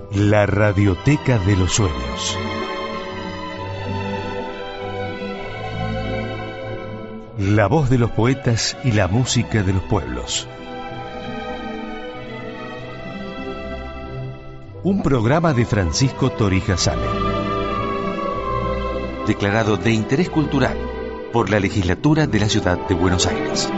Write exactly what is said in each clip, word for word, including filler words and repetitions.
La Radioteca de los Sueños. La voz de los poetas y la música de los pueblos. Un programa de Francisco Torija Sale. Declarado de interés cultural por la Legislatura de la Ciudad de Buenos Aires.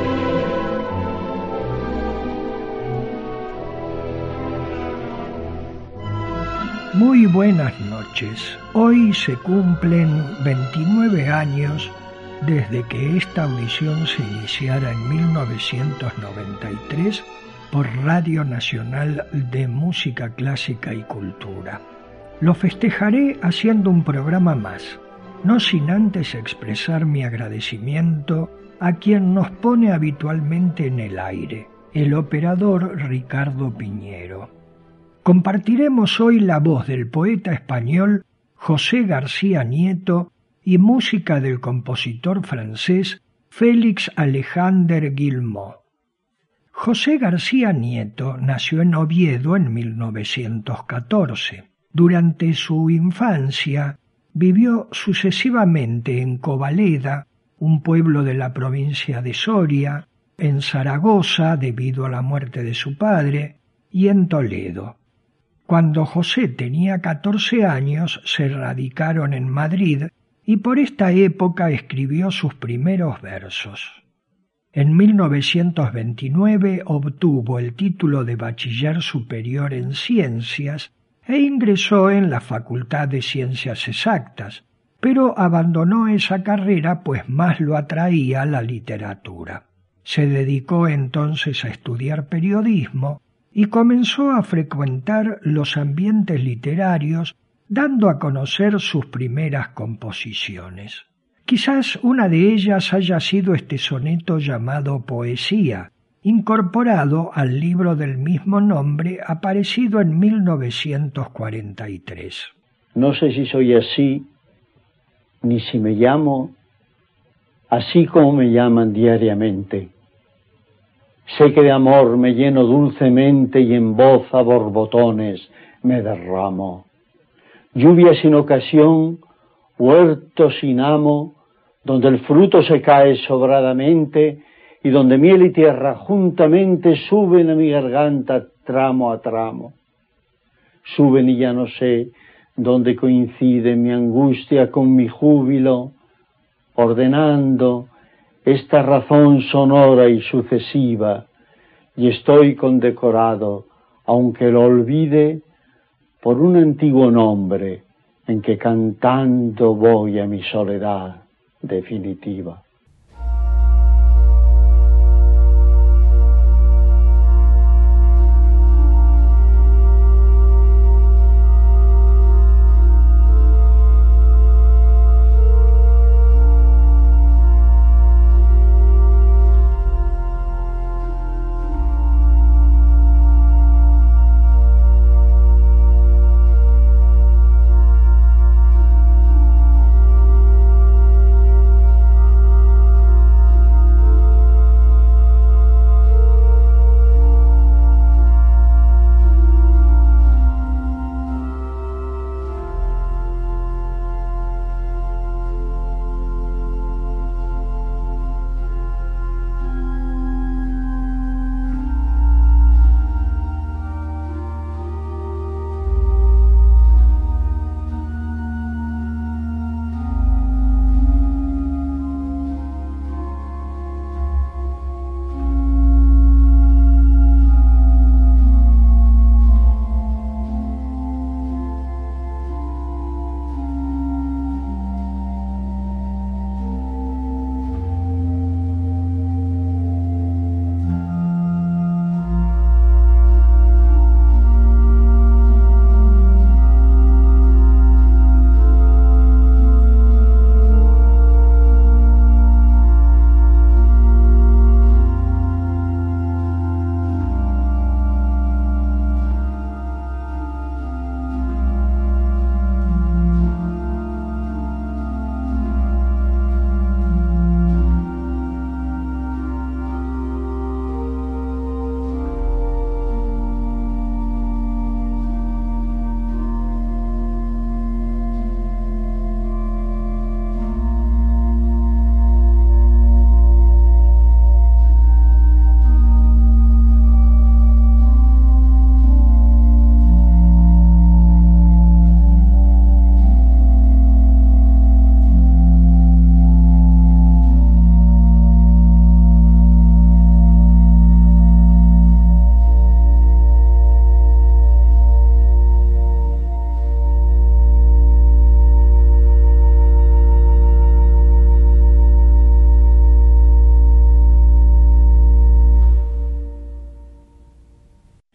Muy buenas noches. Hoy se cumplen veintinueve años desde que esta audición se iniciara en mil novecientos noventa y tres por Radio Nacional de Música Clásica y Cultura. Lo festejaré haciendo un programa más, no sin antes expresar mi agradecimiento a quien nos pone habitualmente en el aire, el operador Ricardo Piñero. Compartiremos hoy la voz del poeta español José García Nieto y música del compositor francés Félix Alexandre Guilmot. José García Nieto nació en Oviedo en mil novecientos catorce. Durante su infancia vivió sucesivamente en Covaleda, un pueblo de la provincia de Soria, en Zaragoza debido a la muerte de su padre y en Toledo. Cuando José tenía catorce años se radicaron en Madrid y por esta época escribió sus primeros versos. En mil novecientos veintinueve obtuvo el título de Bachiller Superior en Ciencias e ingresó en la Facultad de Ciencias Exactas, pero abandonó esa carrera pues más lo atraía la literatura. Se dedicó entonces a estudiar periodismo y comenzó a frecuentar los ambientes literarios, dando a conocer sus primeras composiciones. Quizás una de ellas haya sido este soneto llamado Poesía, incorporado al libro del mismo nombre, aparecido en mil novecientos cuarenta y tres. No sé si soy así, ni si me llamo así como me llaman diariamente. Sé que de amor me lleno dulcemente y en voz a borbotones me derramo. Lluvia sin ocasión, huerto sin amo, donde el fruto se cae sobradamente y donde miel y tierra juntamente suben a mi garganta tramo a tramo. Suben y ya no sé dónde coincide mi angustia con mi júbilo, ordenando esta razón sonora y sucesiva, y estoy condecorado, aunque lo olvide, por un antiguo nombre en que cantando voy a mi soledad definitiva.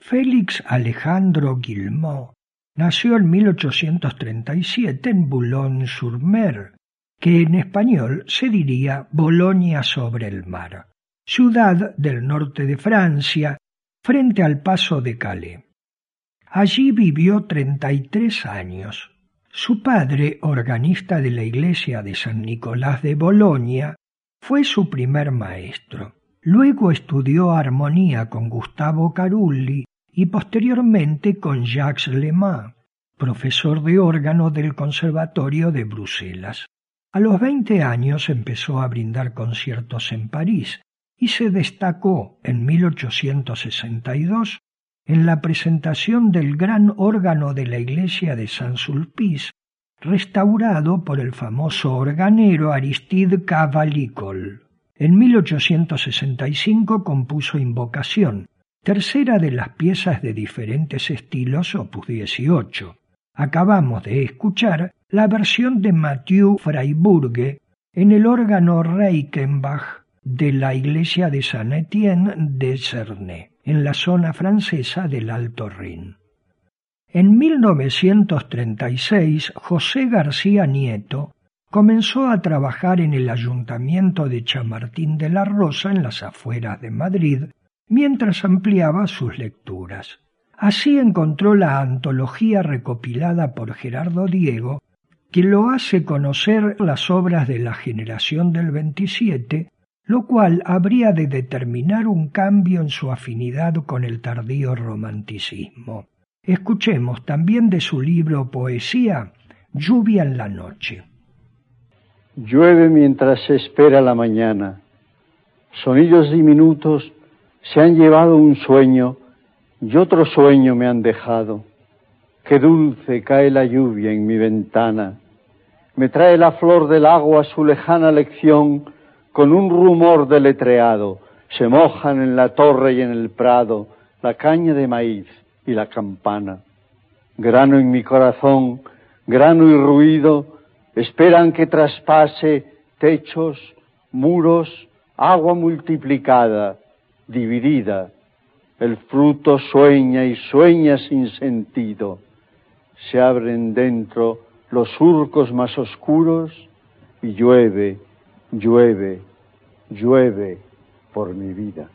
Félix Alejandro Guillemot nació en mil ochocientos treinta y siete en Boulogne-sur-Mer, que en español se diría Bolonia sobre el mar, ciudad del norte de Francia, frente al paso de Calais. Allí vivió treinta y tres años. Su padre, organista de la iglesia de San Nicolás de Bolonia, fue su primer maestro. Luego estudió armonía con Gustavo Carulli y posteriormente con Jacques Lemas, profesor de órgano del Conservatorio de Bruselas. A los veinte años empezó a brindar conciertos en París y se destacó en mil ochocientos sesenta y dos en la presentación del gran órgano de la iglesia de Saint-Sulpice, restaurado por el famoso organero Aristide Cavalicol. En mil ochocientos sesenta y cinco compuso Invocación, tercera de las piezas de diferentes estilos opus dieciocho. Acabamos de escuchar la versión de Mathieu Freiburge en el órgano Reichenbach de la iglesia de Saint-Étienne de Cernay, en la zona francesa del Alto Rin. En mil novecientos treinta y seis, José García Nieto comenzó a trabajar en el ayuntamiento de Chamartín de la Rosa, en las afueras de Madrid, mientras ampliaba sus lecturas. Así encontró la antología recopilada por Gerardo Diego, que lo hace conocer las obras de la generación del veintisiete, lo cual habría de determinar un cambio en su afinidad con el tardío romanticismo. Escuchemos también de su libro Poesía, Lluvia en la noche. Llueve mientras se espera la mañana. Sonidos diminutos se han llevado un sueño y otro sueño me han dejado. Qué dulce cae la lluvia en mi ventana. Me trae la flor del agua su lejana lección con un rumor deletreado. Se mojan en la torre y en el prado la caña de maíz y la campana. Grano en mi corazón, grano y ruido, esperan que traspase techos, muros, agua multiplicada, dividida. El fruto sueña y sueña sin sentido. Se abren dentro los surcos más oscuros y llueve, llueve, llueve por mi vida.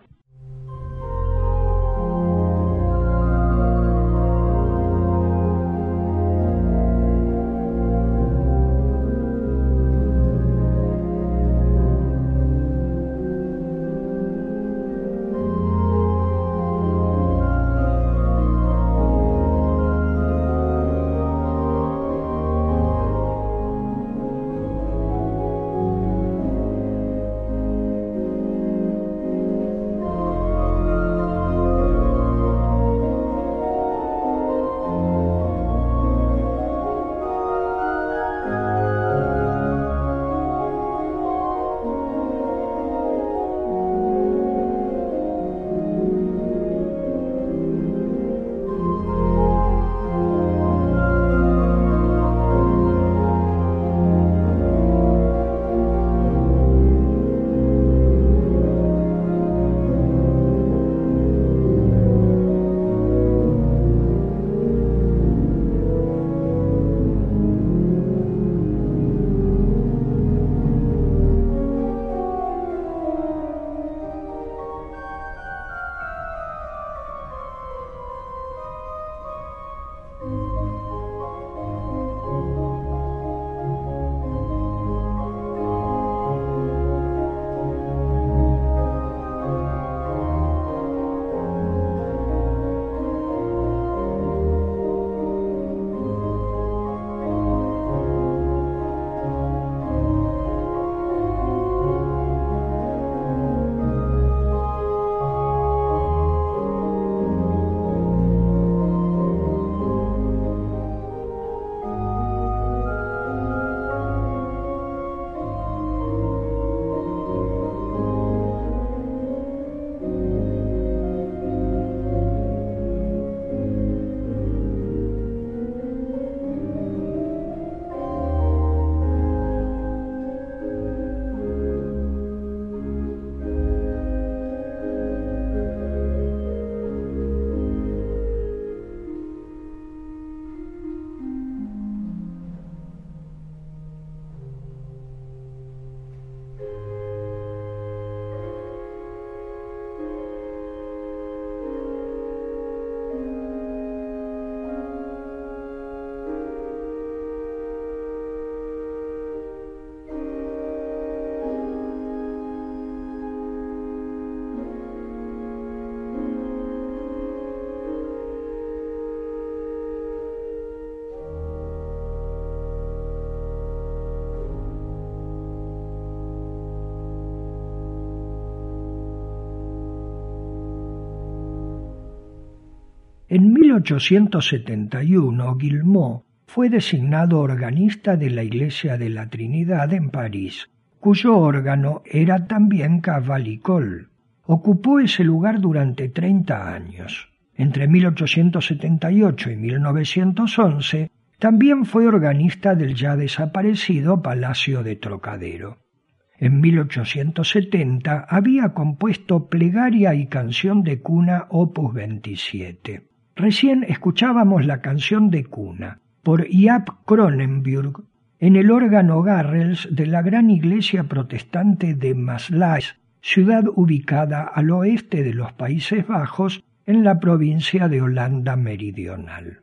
En mil ochocientos setenta y uno, Guilmot fue designado organista de la Iglesia de la Trinidad en París, cuyo órgano era también Cavalicol. Ocupó ese lugar durante treinta años. Entre mil ochocientos setenta y ocho y mil novecientos once también fue organista del ya desaparecido Palacio de Trocadero. En mil ochocientos setenta había compuesto Plegaria y Canción de Cuna opus veintisiete. Recién escuchábamos la canción de cuna por Jaap Kronenburg en el órgano Garrels de la gran iglesia protestante de Maaslacht, ciudad ubicada al oeste de los Países Bajos en la provincia de Holanda Meridional.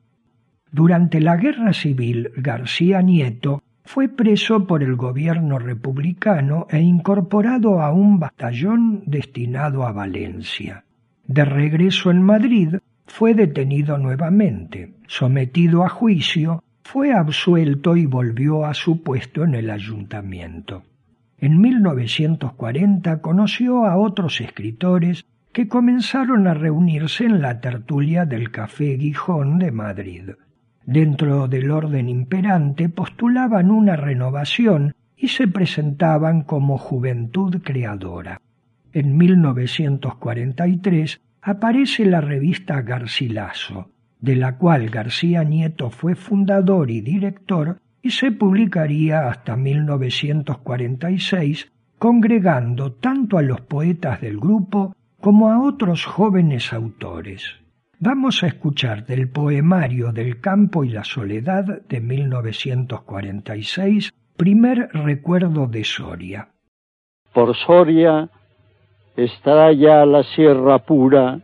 Durante la Guerra Civil, García Nieto fue preso por el gobierno republicano e incorporado a un batallón destinado a Valencia. De regreso en Madrid, fue detenido nuevamente. Sometido a juicio, fue absuelto y volvió a su puesto en el ayuntamiento. En mil novecientos cuarenta conoció a otros escritores que comenzaron a reunirse en la tertulia del Café Gijón de Madrid. Dentro del orden imperante postulaban una renovación y se presentaban como Juventud Creadora. En mil novecientos cuarenta y tres aparece la revista Garcilaso, de la cual García Nieto fue fundador y director, y se publicaría hasta mil novecientos cuarenta y seis, congregando tanto a los poetas del grupo como a otros jóvenes autores. Vamos a escuchar del poemario del campo y la soledad de mil novecientos cuarenta y seis, Primer recuerdo de Soria. Por Soria estará ya la sierra pura,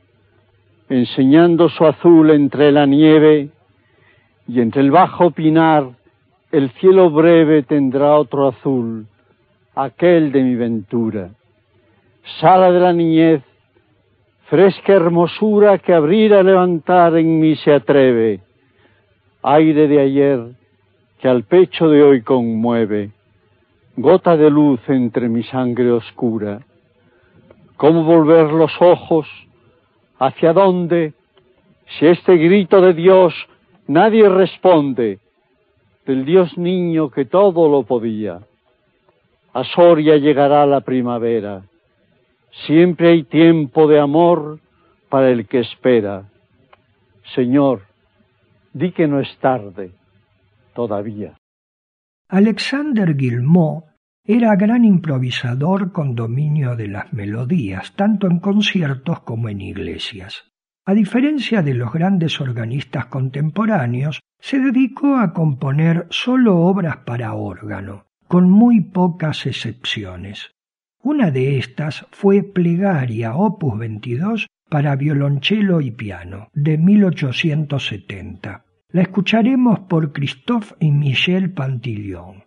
enseñando su azul entre la nieve, y entre el bajo pinar el cielo breve tendrá otro azul, aquel de mi ventura. Sala de la niñez, fresca hermosura que abrir a levantar en mí se atreve, aire de ayer que al pecho de hoy conmueve, gota de luz entre mi sangre oscura. ¿Cómo volver los ojos? ¿Hacia dónde? Si este grito de Dios nadie responde, del Dios niño que todo lo podía. A Soria llegará la primavera. Siempre hay tiempo de amor para el que espera. Señor, di que no es tarde todavía. Alexander Guilmot era gran improvisador con dominio de las melodías, tanto en conciertos como en iglesias. A diferencia de los grandes organistas contemporáneos, se dedicó a componer solo obras para órgano, con muy pocas excepciones. Una de estas fue Plegaria opus veintidós para violonchelo y piano, de mil ochocientos setenta. La escucharemos por Christophe y Michel Pantillon.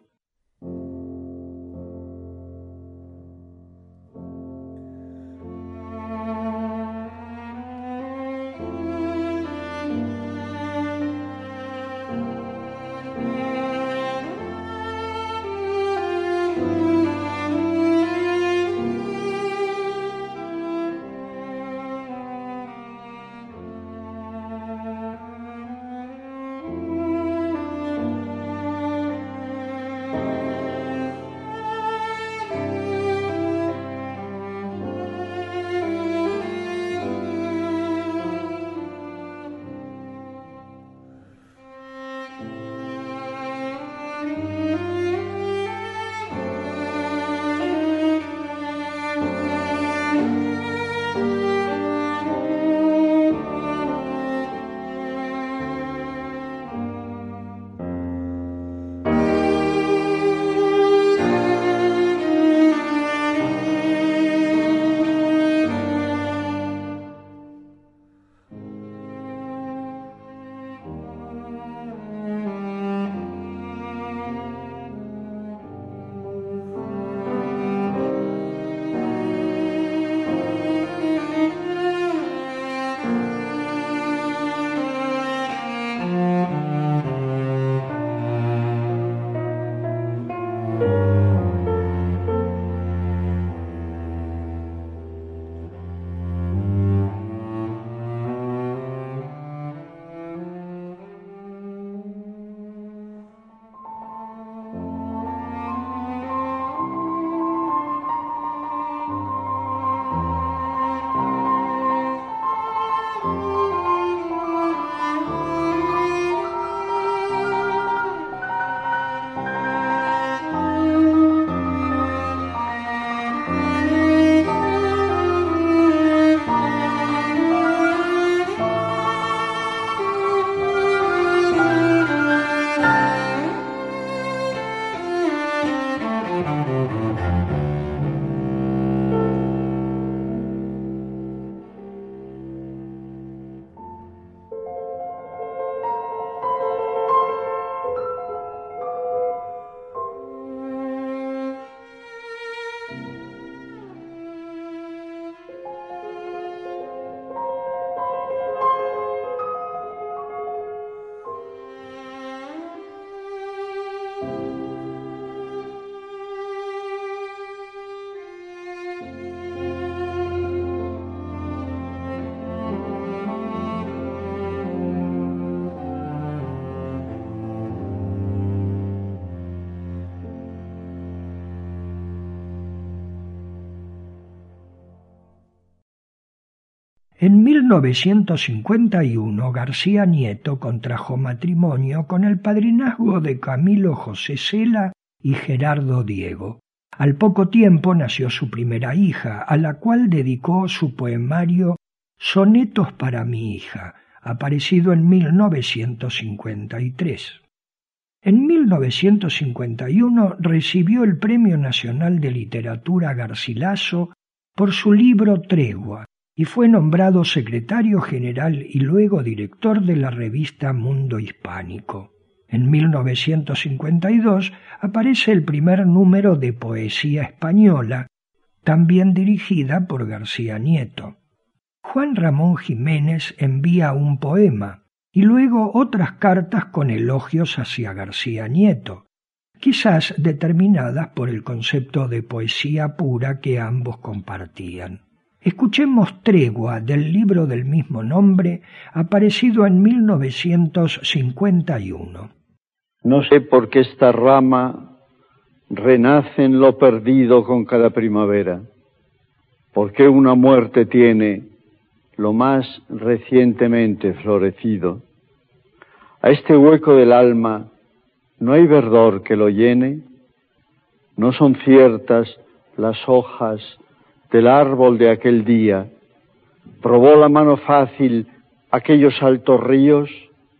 En mil novecientos cincuenta y uno García Nieto contrajo matrimonio con el padrinazgo de Camilo José Cela y Gerardo Diego. Al poco tiempo nació su primera hija, a la cual dedicó su poemario Sonetos para mi hija, aparecido en mil novecientos cincuenta y tres. En mil novecientos cincuenta y uno recibió el Premio Nacional de Literatura Garcilaso por su libro Tregua y fue nombrado secretario general y luego director de la revista Mundo Hispánico. En mil novecientos cincuenta y dos aparece el primer número de Poesía Española, también dirigida por García Nieto. Juan Ramón Jiménez envía un poema y luego otras cartas con elogios hacia García Nieto, quizás determinadas por el concepto de poesía pura que ambos compartían. Escuchemos Tregua del libro del mismo nombre, aparecido en mil novecientos cincuenta y uno. No sé por qué esta rama renace en lo perdido con cada primavera, por qué una muerte tiene lo más recientemente florecido. A este hueco del alma no hay verdor que lo llene, no son ciertas las hojas del árbol de aquel día, probó la mano fácil aquellos altos ríos,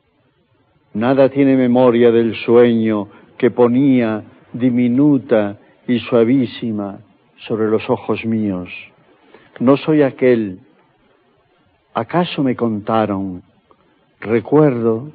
nada tiene memoria del sueño que ponía diminuta y suavísima sobre los ojos míos. No soy aquel. ¿Acaso me contaron? Recuerdo.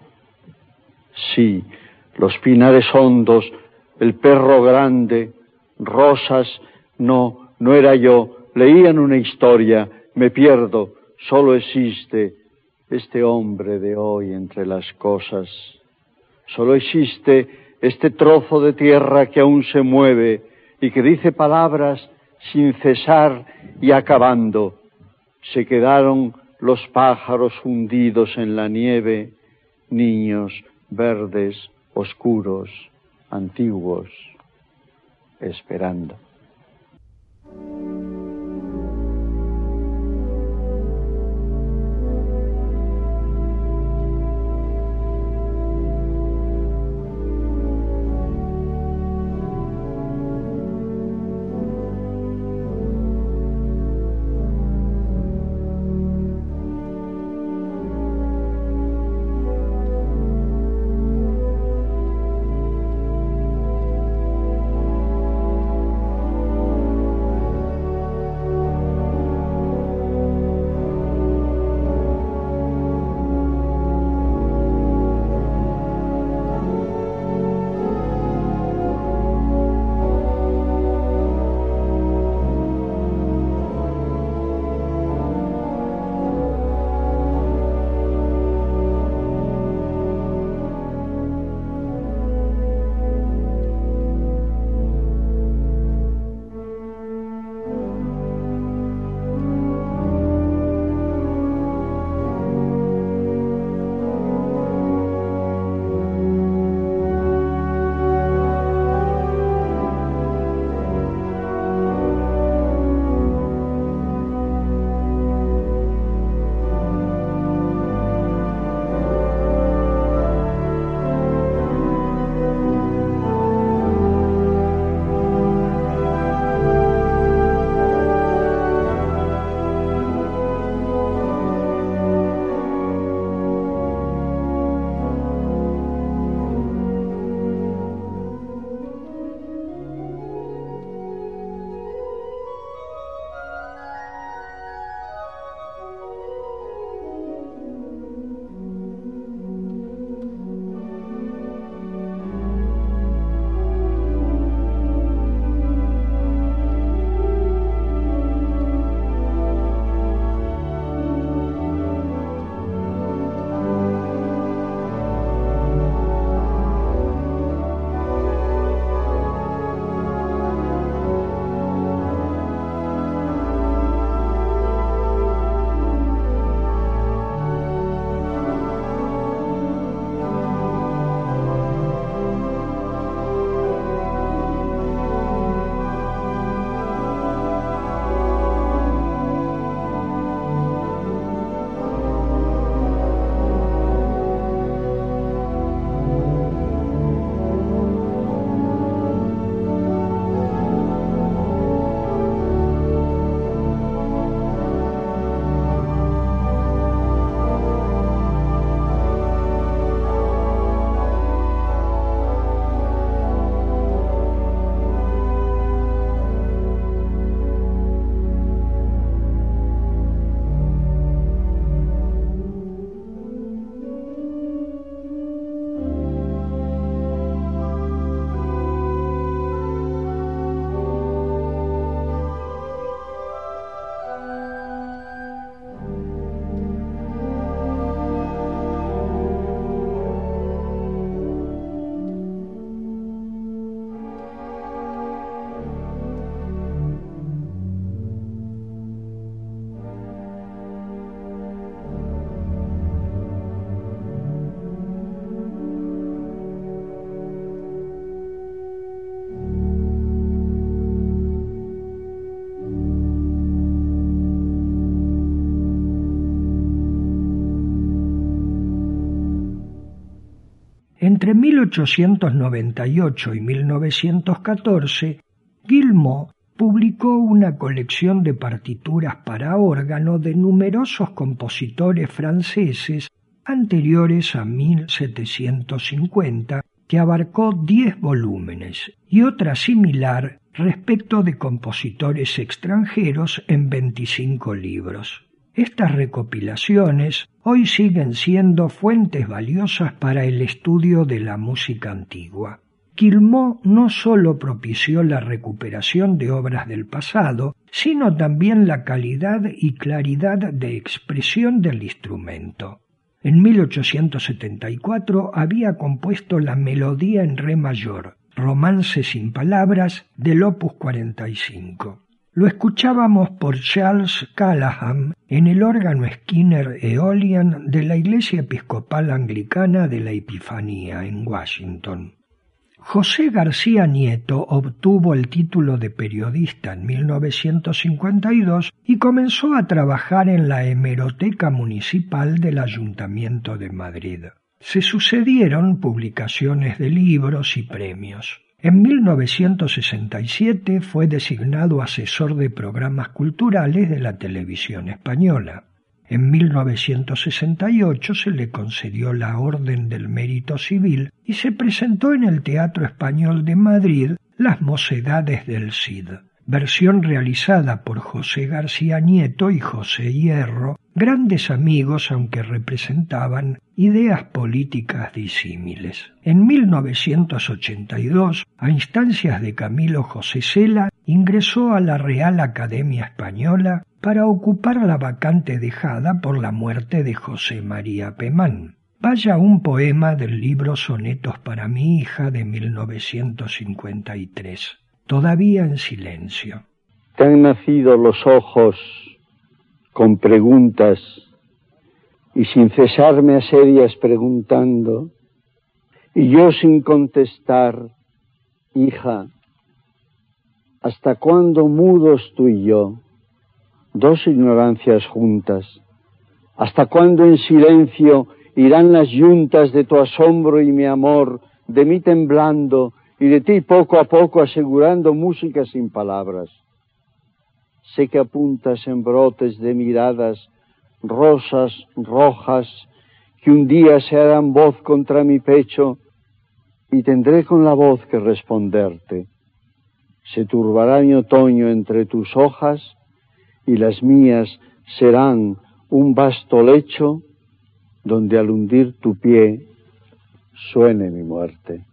Sí, los pinares hondos, el perro grande, rosas, no, no era yo. Leían una historia, me pierdo, solo existe este hombre de hoy entre las cosas. Solo existe este trozo de tierra que aún se mueve y que dice palabras sin cesar y acabando. Se quedaron los pájaros hundidos en la nieve, niños verdes, oscuros, antiguos, esperando. Entre mil ochocientos noventa y ocho y mil novecientos catorce, Guilmot publicó una colección de partituras para órgano de numerosos compositores franceses anteriores a mil setecientos cincuenta, que abarcó diez volúmenes, y otra similar respecto de compositores extranjeros en veinticinco libros. Estas recopilaciones hoy siguen siendo fuentes valiosas para el estudio de la música antigua. Guilmot no sólo propició la recuperación de obras del pasado, sino también la calidad y claridad de expresión del instrumento. En mil ochocientos setenta y cuatro había compuesto la melodía en re mayor, Romance sin palabras, del opus cuarenta y cinco. Lo escuchábamos por Charles Callahan en el órgano Skinner Aeolian de la Iglesia Episcopal Anglicana de la Epifanía en Washington. José García Nieto obtuvo el título de periodista en mil novecientos cincuenta y dos y comenzó a trabajar en la hemeroteca municipal del Ayuntamiento de Madrid. Se sucedieron publicaciones de libros y premios. En mil novecientos sesenta y siete fue designado asesor de programas culturales de la televisión española. En mil novecientos sesenta y ocho se le concedió la Orden del Mérito Civil y se presentó en el Teatro Español de Madrid Las Mocedades del Cid, versión realizada por José García Nieto y José Hierro, grandes amigos aunque representaban ideas políticas disímiles. En mil novecientos ochenta y dos, a instancias de Camilo José Cela, ingresó a la Real Academia Española para ocupar la vacante dejada por la muerte de José María Pemán. Vaya un poema del libro Sonetos para mi hija de mil novecientos cincuenta y tres, todavía en silencio. Te han nacido los ojos con preguntas y sin cesar me asedias preguntando, y yo sin contestar, hija, ¿hasta cuándo mudos tú y yo, dos ignorancias juntas? ¿Hasta cuándo en silencio irán las yuntas de tu asombro y mi amor, de mí temblando y de ti poco a poco asegurando música sin palabras? Sé que apuntas en brotes de miradas rosas, rojas, que un día se harán voz contra mi pecho y tendré con la voz que responderte. Se turbará mi otoño entre tus hojas y las mías serán un vasto lecho donde al hundir tu pie suene mi muerte.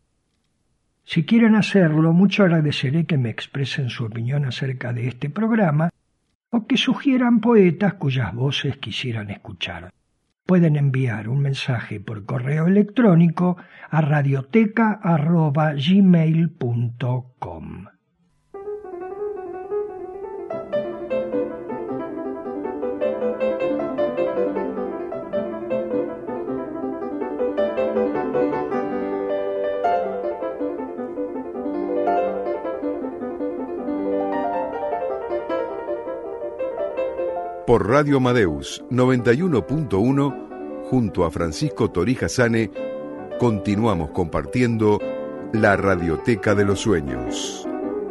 Si quieren hacerlo, mucho agradeceré que me expresen su opinión acerca de este programa o que sugieran poetas cuyas voces quisieran escuchar. Pueden enviar un mensaje por correo electrónico a radioteca arroba gmail punto com. Por Radio Amadeus noventa y uno punto uno, junto a Francisco Torija Sane, continuamos compartiendo la Radioteca de los Sueños.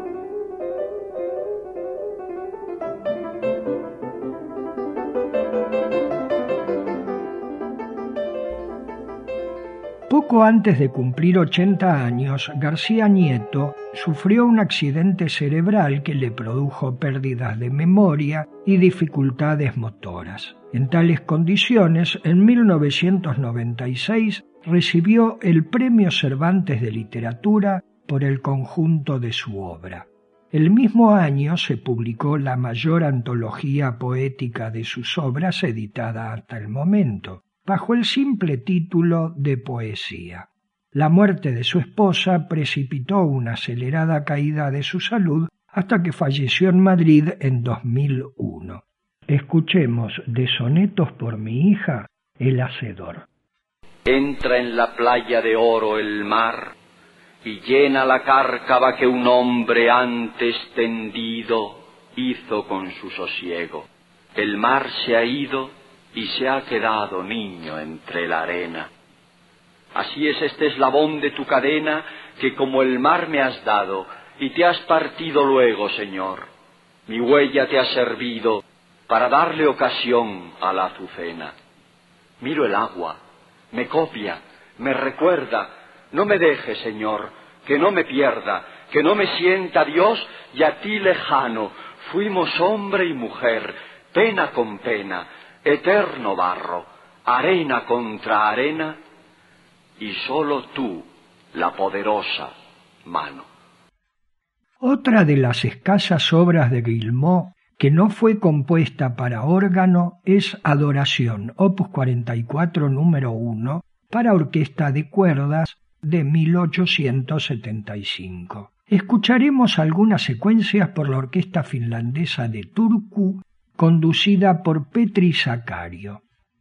Poco antes de cumplir ochenta años, García Nieto sufrió un accidente cerebral que le produjo pérdidas de memoria y dificultades motoras. En tales condiciones, en mil novecientos noventa y seis recibió el Premio Cervantes de Literatura por el conjunto de su obra. El mismo año se publicó la mayor antología poética de sus obras editada hasta el momento, bajo el simple título de Poesía. La muerte de su esposa precipitó una acelerada caída de su salud hasta que falleció en Madrid en dos mil uno. Escuchemos de Sonetos por mi hija, El Hacedor. Entra en la playa de oro el mar y llena la cárcava que un hombre antes tendido hizo con su sosiego. El mar se ha ido y se ha quedado niño entre la arena. Así es este eslabón de tu cadena que como el mar me has dado, y te has partido luego, Señor. Mi huella te ha servido para darle ocasión a la azucena. Miro el agua, me copia, me recuerda, no me dejes, Señor, que no me pierda, que no me sienta Dios y a ti lejano. Fuimos hombre y mujer, pena con pena, eterno barro, arena contra arena, y solo tú, la poderosa mano. Otra de las escasas obras de Guilmot que no fue compuesta para órgano es Adoración, opus cuarenta y cuatro, número uno, para orquesta de cuerdas de mil ochocientos setenta y cinco. Escucharemos algunas secuencias por la orquesta finlandesa de Turku, conducida por Petri Sakario.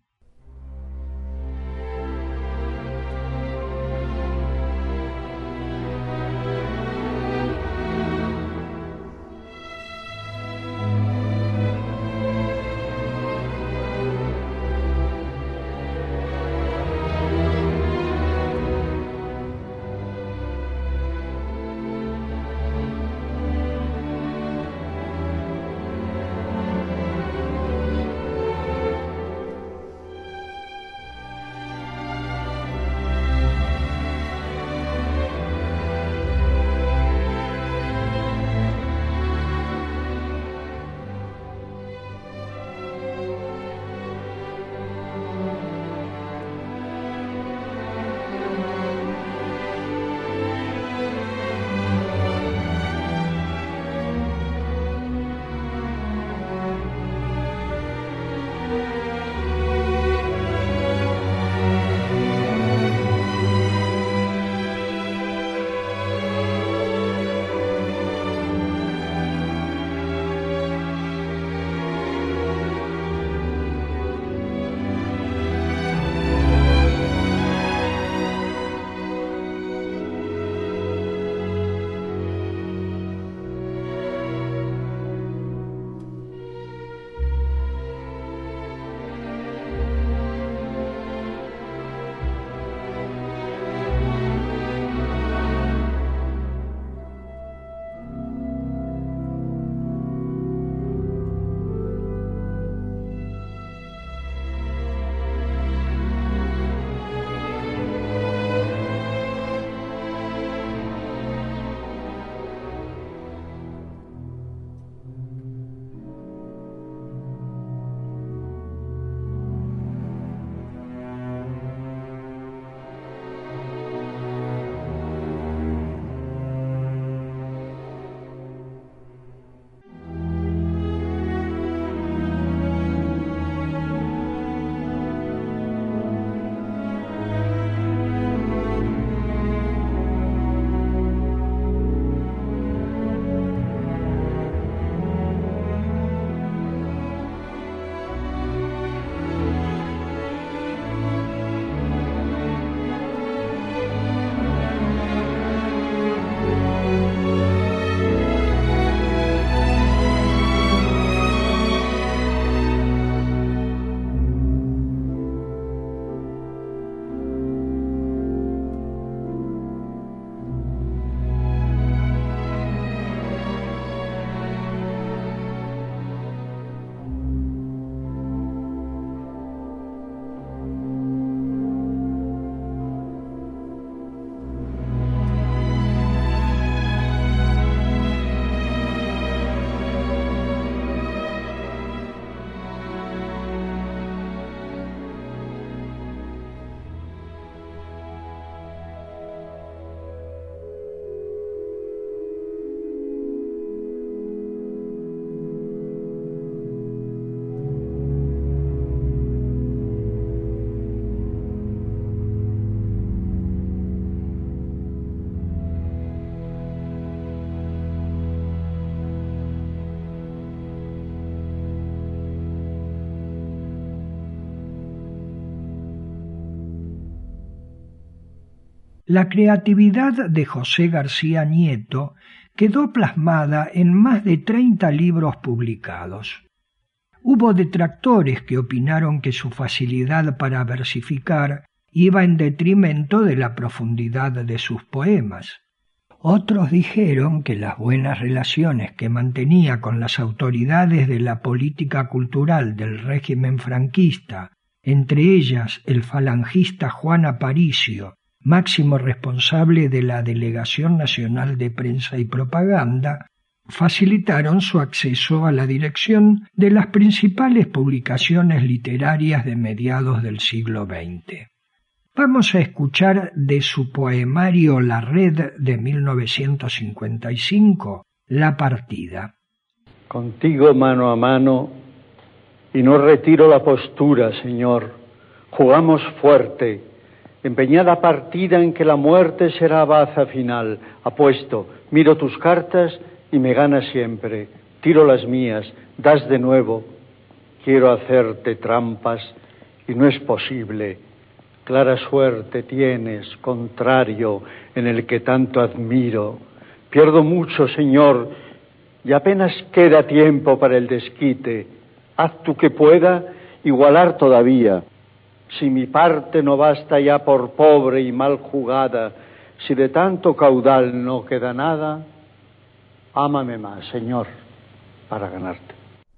La creatividad de José García Nieto quedó plasmada en más de treinta libros publicados. Hubo detractores que opinaron que su facilidad para versificar iba en detrimento de la profundidad de sus poemas. Otros dijeron que las buenas relaciones que mantenía con las autoridades de la política cultural del régimen franquista, entre ellas el falangista Juan Aparicio, máximo responsable de la Delegación Nacional de Prensa y Propaganda, facilitaron su acceso a la dirección de las principales publicaciones literarias de mediados del siglo veinte. Vamos a escuchar de su poemario La Red de mil novecientos cincuenta y cinco, La Partida. Contigo mano a mano, y no retiro la postura, Señor. Jugamos fuerte, empeñada partida en que la muerte será baza final. Apuesto, miro tus cartas y me ganas siempre. Tiro las mías, das de nuevo. Quiero hacerte trampas y no es posible. Clara suerte tienes, contrario, en el que tanto admiro. Pierdo mucho, Señor, y apenas queda tiempo para el desquite. Haz tú que pueda igualar todavía. Si mi parte no basta ya por pobre y mal jugada, si de tanto caudal no queda nada, ámame más, Señor, para ganarte.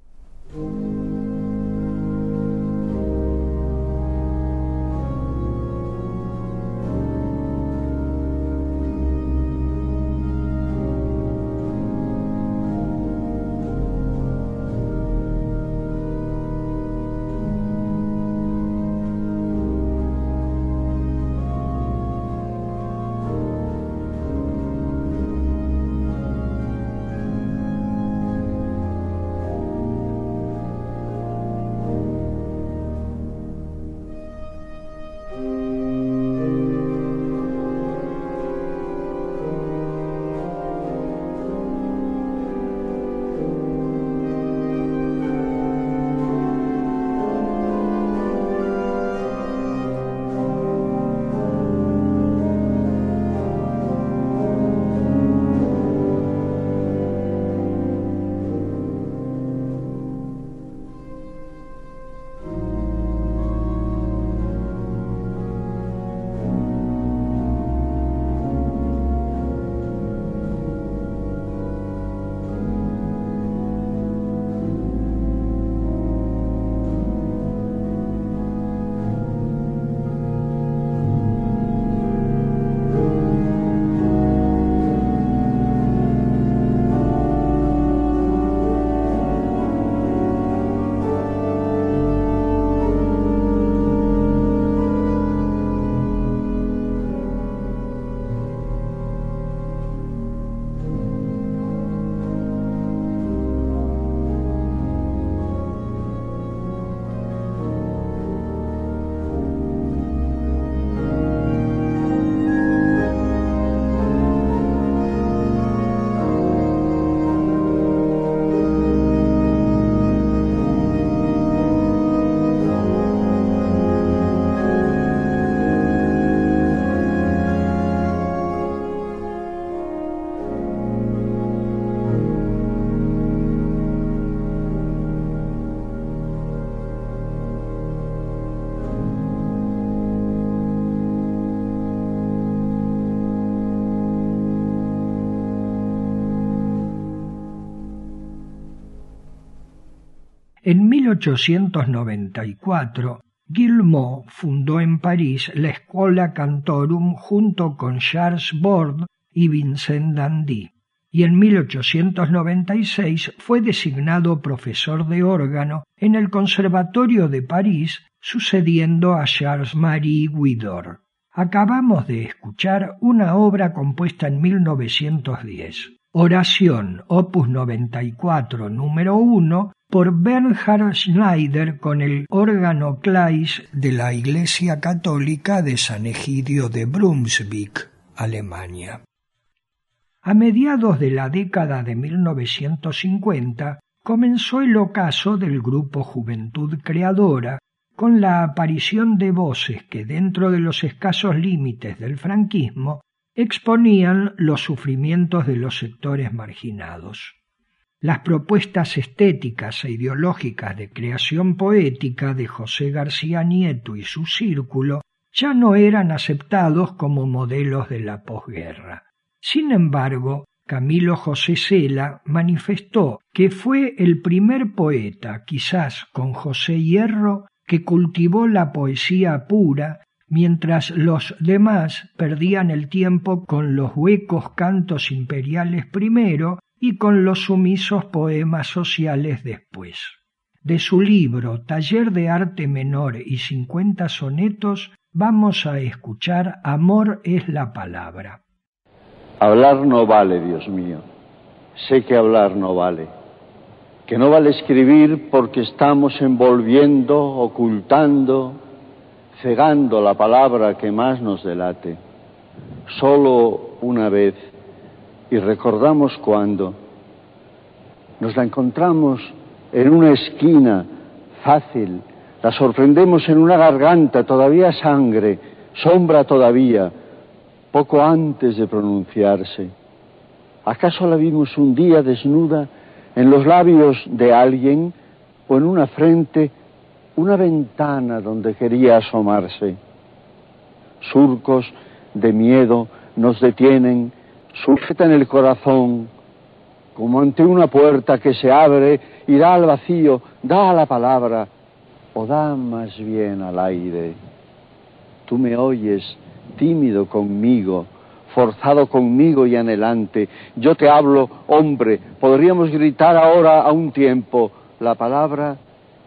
En mil ochocientos noventa y cuatro, Guillemot fundó en París la Schola Cantorum junto con Charles Bord y Vincent Dandy, y en mil ochocientos noventa y seis fue designado profesor de órgano en el Conservatorio de París, sucediendo a Charles-Marie Widor. Acabamos de escuchar una obra compuesta en mil novecientos diez, Oración, opus noventa y cuatro, número uno, por Bernhard Schneider con el órgano Claes de la Iglesia Católica de San Egidio de Brunswick, Alemania. A mediados de la década de mil novecientos cincuenta comenzó el ocaso del grupo Juventud Creadora, con la aparición de voces que, dentro de los escasos límites del franquismo, exponían los sufrimientos de los sectores marginados. Las propuestas estéticas e ideológicas de creación poética de José García Nieto y su círculo ya no eran aceptados como modelos de la posguerra. Sin embargo, Camilo José Cela manifestó que fue el primer poeta, quizás con José Hierro, que cultivó la poesía pura, mientras los demás perdían el tiempo con los huecos cantos imperiales primero y con los sumisos poemas sociales después. De su libro Taller de Arte Menor y cincuenta sonetos vamos a escuchar Amor es la palabra. Hablar no vale, Dios mío. Sé que hablar no vale. Que no vale escribir porque estamos envolviendo, ocultando, cegando la palabra que más nos delate. Solo una vez, y recordamos cuando, nos la encontramos en una esquina fácil, la sorprendemos en una garganta, todavía sangre, sombra todavía, poco antes de pronunciarse. ¿Acaso la vimos un día desnuda en los labios de alguien o en una frente, una ventana donde quería asomarse? Surcos de miedo nos detienen, sujetan el corazón, como ante una puerta que se abre y da al vacío, da a la palabra, o da más bien al aire. Tú me oyes, tímido conmigo, forzado conmigo y anhelante. Yo te hablo, hombre, podríamos gritar ahora a un tiempo la palabra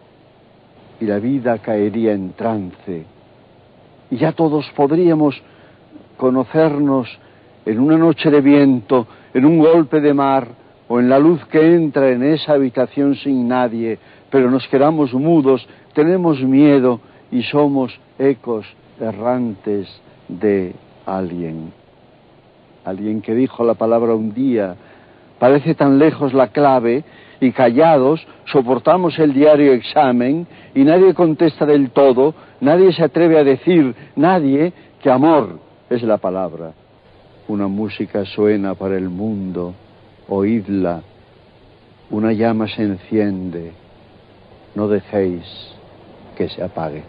y la vida caería en trance. Y ya todos podríamos conocernos en una noche de viento, en un golpe de mar, o en la luz que entra en esa habitación sin nadie, pero nos quedamos mudos, tenemos miedo y somos ecos errantes de alguien. Alguien que dijo la palabra un día, parece tan lejos la clave, y callados soportamos el diario examen, y nadie contesta del todo, nadie se atreve a decir, nadie, que amor es la palabra. Una música suena para el mundo, oídla, una llama se enciende, no dejéis que se apague.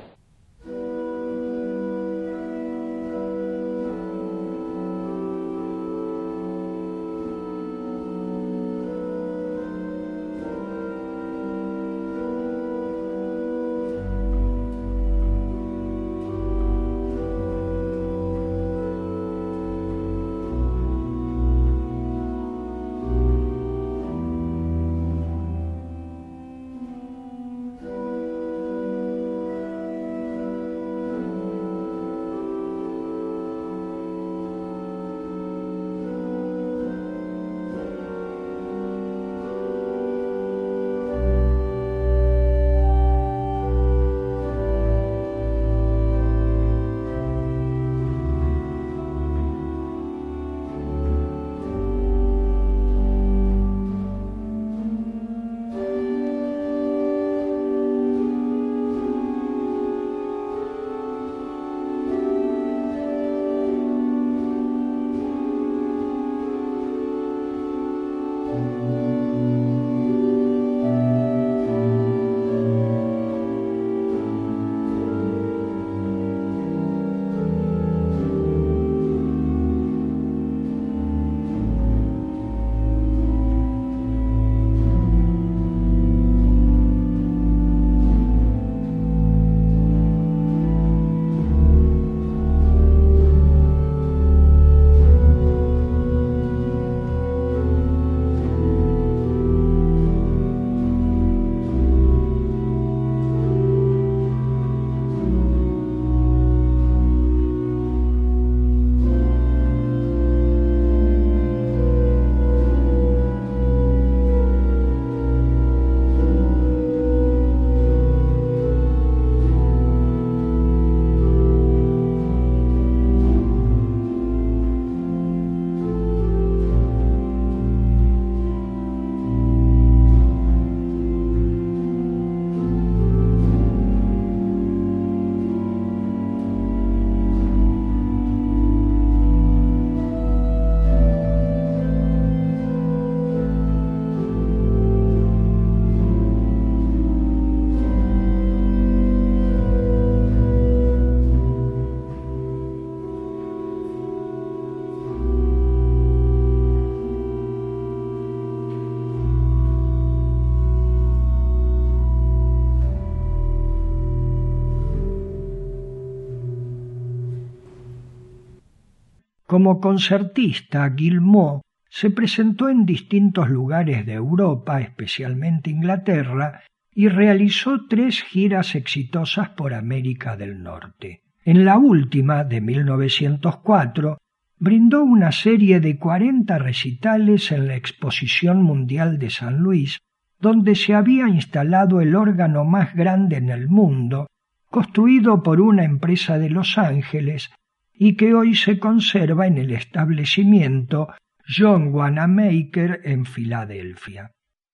Como concertista, Guilmot se presentó en distintos lugares de Europa, especialmente Inglaterra, y realizó tres giras exitosas por América del Norte. En la última, de mil novecientos cuatro, brindó una serie de cuarenta recitales en la Exposición Mundial de San Luis, donde se había instalado el órgano más grande en el mundo, construido por una empresa de Los Ángeles y que hoy se conserva en el establecimiento John Wanamaker en Filadelfia.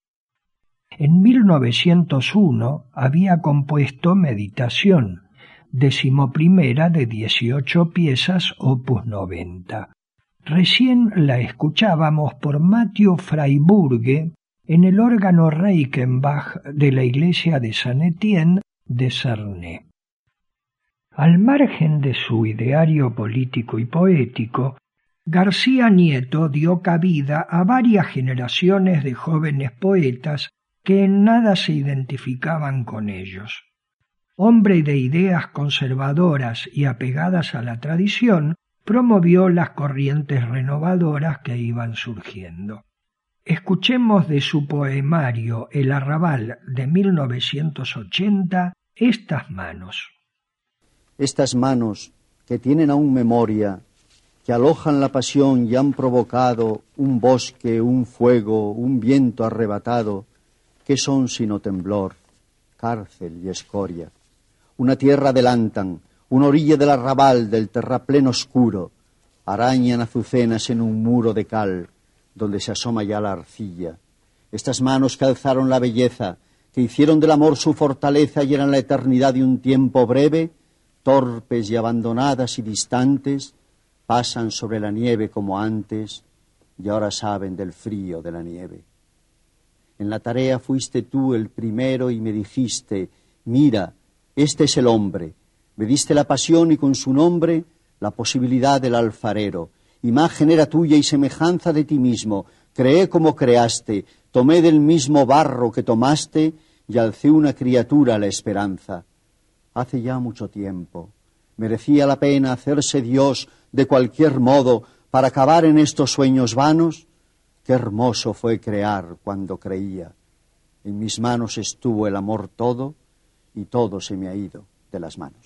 En mil novecientos uno había compuesto Meditación, decimoprimera de dieciocho piezas, opus noventa. Recién la escuchábamos por Mathieu Freiburge en el órgano Reichenbach de la iglesia de Saint-Étienne de Cernay. Al margen de su ideario político y poético, García Nieto dio cabida a varias generaciones de jóvenes poetas que en nada se identificaban con ellos. Hombre de ideas conservadoras y apegadas a la tradición, promovió las corrientes renovadoras que iban surgiendo. Escuchemos de su poemario El Arrabal de mil novecientos ochenta estas manos. Estas manos que tienen aún memoria, que alojan la pasión y han provocado un bosque, un fuego, un viento arrebatado, ¿qué son sino temblor, cárcel y escoria? Una tierra adelantan, una orilla del arrabal del terraplén oscuro, arañan azucenas en un muro de cal, donde se asoma ya la arcilla. Estas manos que alzaron la belleza, que hicieron del amor su fortaleza y eran la eternidad de un tiempo breve, torpes y abandonadas y distantes, pasan sobre la nieve como antes y ahora saben del frío de la nieve. En la tarea fuiste tú el primero y me dijiste, mira, este es el hombre. Me diste la pasión y con su nombre la posibilidad del alfarero. Imagen era tuya y semejanza de ti mismo. Creé como creaste, tomé del mismo barro que tomaste y alcé una criatura a la esperanza. Hace ya mucho tiempo. ¿Merecía la pena hacerse Dios de cualquier modo para acabar en estos sueños vanos? Qué hermoso fue crear cuando creía. En mis manos estuvo el amor todo y todo se me ha ido de las manos.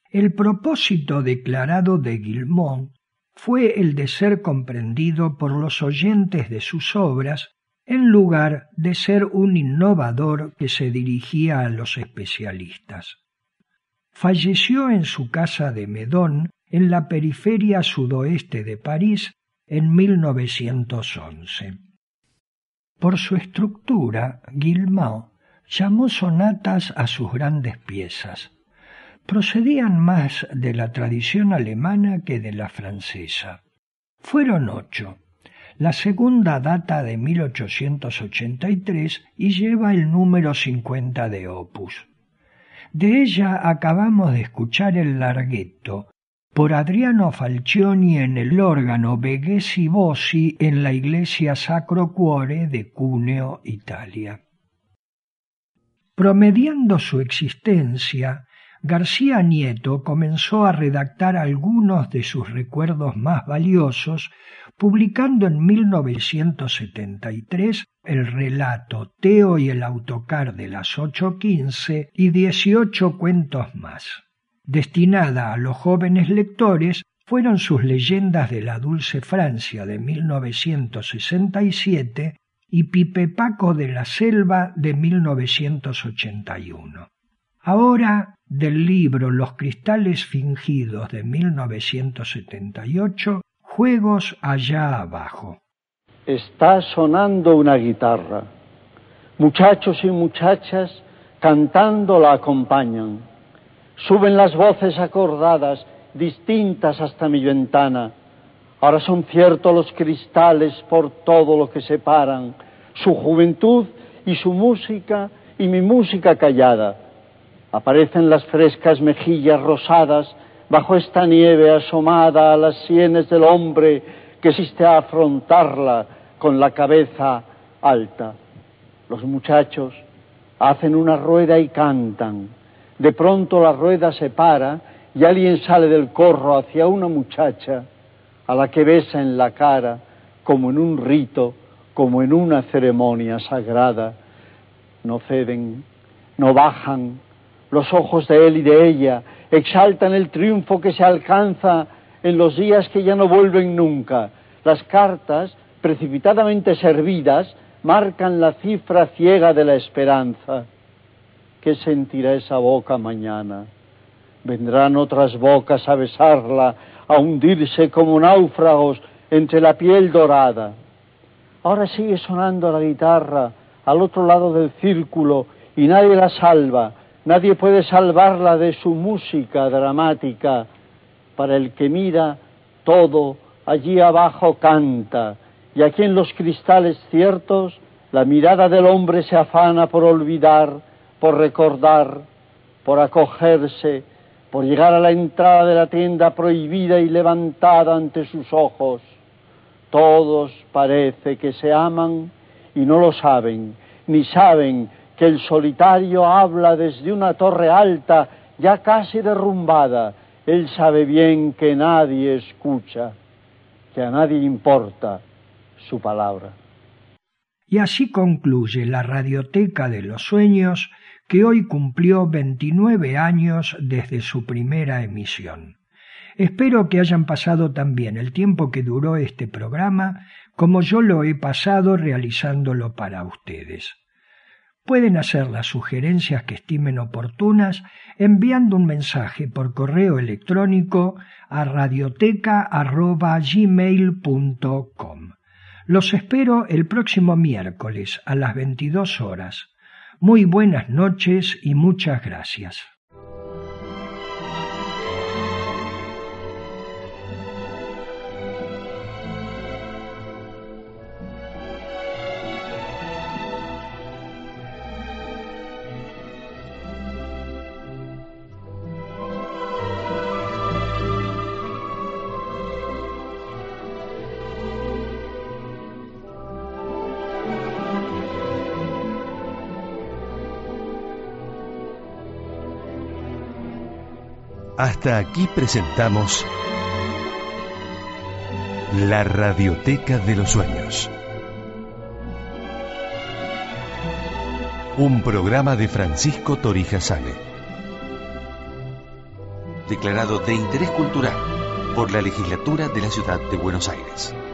El propósito declarado de Guilmont fue el de ser comprendido por los oyentes de sus obras en lugar de ser un innovador que se dirigía a los especialistas. Falleció en su casa de Meudon, en la periferia sudoeste de París, en mil novecientos once. Por su estructura, Guilmont llamó sonatas a sus grandes piezas. Procedían más de la tradición alemana que de la francesa. Fueron ocho. La segunda data de mil ochocientos ochenta y tres y lleva el número cincuenta de Opus. De ella acabamos de escuchar el larghetto, por Adriano Falcioni en el órgano Veghesi Bossi en la iglesia Sacro Cuore de Cuneo, Italia. Promediando su existencia, García Nieto comenzó a redactar algunos de sus recuerdos más valiosos, publicando en mil novecientos setenta y tres el relato Teo y el autocar de las ocho quince y dieciocho cuentos más. Destinada a los jóvenes lectores fueron sus Leyendas de la Dulce Francia de mil novecientos sesenta y siete y Pipe Paco de la Selva de mil novecientos ochenta y uno. Ahora, del libro Los cristales fingidos de mil novecientos setenta y ocho, Juegos allá abajo. Está sonando una guitarra. Muchachos y muchachas cantando la acompañan. Suben las voces acordadas, distintas hasta mi ventana. Ahora son ciertos los cristales por todo lo que separan, su juventud y su música y mi música callada. Aparecen las frescas mejillas rosadas bajo esta nieve asomada a las sienes del hombre que existe a afrontarla con la cabeza alta. Los muchachos hacen una rueda y cantan. De pronto la rueda se para y alguien sale del corro hacia una muchacha a la que besa en la cara como en un rito, como en una ceremonia sagrada. No ceden, no bajan. Los ojos de él y de ella exaltan el triunfo que se alcanza en los días que ya no vuelven nunca. Las cartas, precipitadamente servidas, marcan la cifra ciega de la esperanza. ¿Qué sentirá esa boca mañana? Vendrán otras bocas a besarla, a hundirse como náufragos entre la piel dorada. Ahora sigue sonando la guitarra al otro lado del círculo y nadie la salva. Nadie puede salvarla de su música dramática. Para el que mira, todo allí abajo canta, y aquí en los cristales ciertos, la mirada del hombre se afana por olvidar, por recordar, por acogerse, por llegar a la entrada de la tienda prohibida y levantada ante sus ojos. Todos parece que se aman y no lo saben, ni saben que el solitario habla desde una torre alta, ya casi derrumbada. Él sabe bien que nadie escucha, que a nadie importa su palabra. Y así concluye la Radioteca de los Sueños, que hoy cumplió veintinueve años desde su primera emisión. Espero que hayan pasado también el tiempo que duró este programa, como yo lo he pasado realizándolo para ustedes. Pueden hacer las sugerencias que estimen oportunas enviando un mensaje por correo electrónico a radioteca arroba gmail punto com. Los espero el próximo miércoles a las veintidós horas. Muy buenas noches y muchas gracias. Hasta aquí presentamos la Radioteca de los Sueños. Un programa de Francisco Torija Sane. declarado de interés cultural por la legislatura de la ciudad de Buenos Aires.